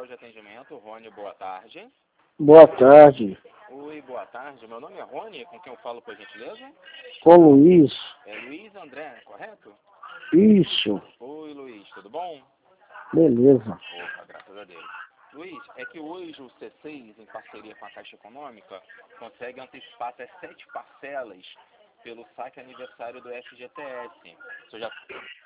central de atendimento, Rony, boa tarde. Boa tarde. Oi, boa tarde. Meu nome é Rony, com quem eu falo, por gentileza? Com Luiz. É Luiz André, correto? Isso. Oi, Luiz, tudo bom? Beleza. Opa, graças a Deus. Luiz, é que hoje o C6, em parceria com a Caixa Econômica, consegue antecipar até 7 parcelas pelo saque aniversário do FGTS. Você já...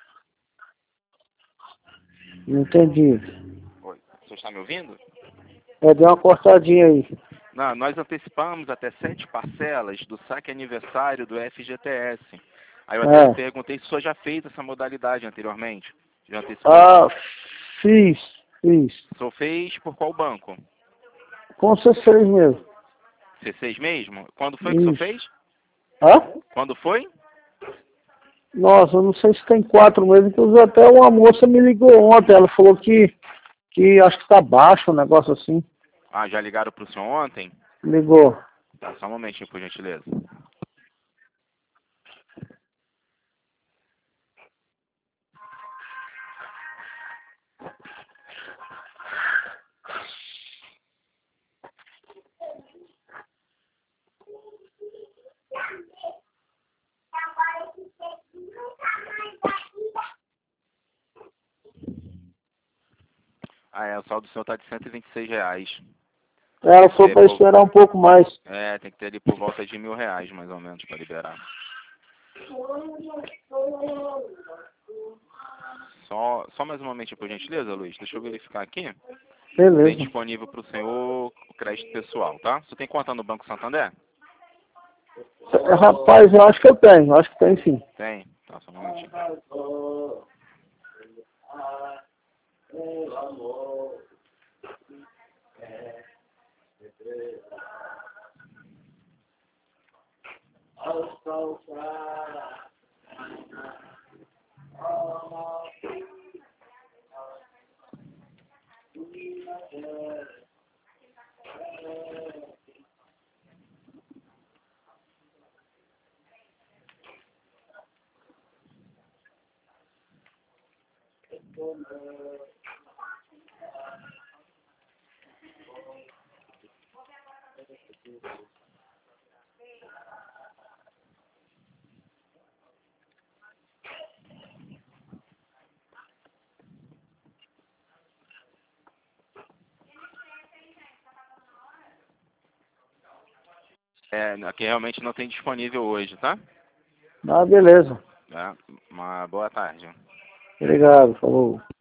Não entendi. Oi, você está me ouvindo? Deu uma cortadinha aí. Não, nós antecipamos até 7 parcelas do saque aniversário do FGTS. Aí eu até perguntei se o senhor já fez essa modalidade anteriormente. Já antecipou? Ah, fiz. O senhor fez por qual banco? Com C6 mesmo. C6 mesmo? Quando foi que o senhor fez? Hã? Quando foi? Nossa, eu não sei se tem 4 meses, inclusive até uma moça me ligou ontem, ela falou que acho que tá baixo, um negócio assim. Ah, já ligaram para o senhor ontem? Ligou. Tá, só um momentinho, por gentileza. O saldo do senhor tá de R$ 126. Ela falou para esperar um pouco mais. Tem que ter ali por volta de R$ 1.000, mais ou menos, para liberar. Só mais um momentinho, por gentileza, Luiz. Deixa eu verificar aqui. Beleza. Tem disponível para o senhor o crédito pessoal, tá? Você tem conta no Banco Santander? Rapaz, eu acho que eu tenho. Acho que tem sim. Tem. Tá, só um momentinho. Aqui realmente não tem disponível hoje, tá? Ah, beleza. Uma boa tarde. Obrigado, falou.